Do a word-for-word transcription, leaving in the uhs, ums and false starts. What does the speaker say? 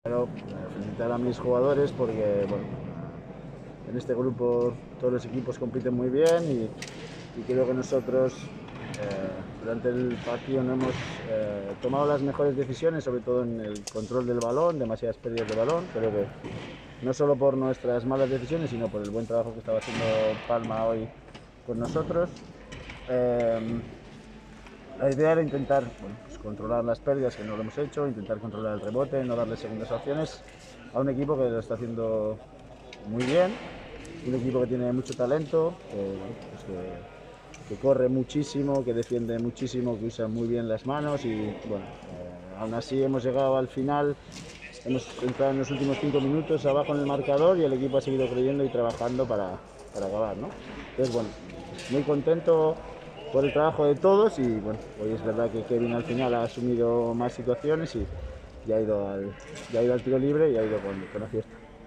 Pero felicitar a mis jugadores porque bueno, en este grupo todos los equipos compiten muy bien y, y creo que nosotros eh, durante el partido no hemos eh, tomado las mejores decisiones, sobre todo en el control del balón, demasiadas pérdidas de balón. Creo que no solo por nuestras malas decisiones, sino por el buen trabajo que estaba haciendo Palma hoy con nosotros. Eh, la idea era intentar bueno, pues controlar las pérdidas, que no lo hemos hecho, intentar controlar el rebote, no darle segundas opciones a un equipo que lo está haciendo muy bien, un equipo que tiene mucho talento, que, pues que, que corre muchísimo, que defiende muchísimo, que usa muy bien las manos y bueno, eh, aún así hemos llegado al final, hemos entrado en los últimos cinco minutos abajo en el marcador y el equipo ha seguido creyendo y trabajando para, para acabar, ¿no? Entonces, bueno, muy contento por el trabajo de todos y bueno, hoy es verdad que Kevin al final ha asumido más situaciones y ya ha ido al, ya ha ido al tiro libre y ha ido con, con acierto.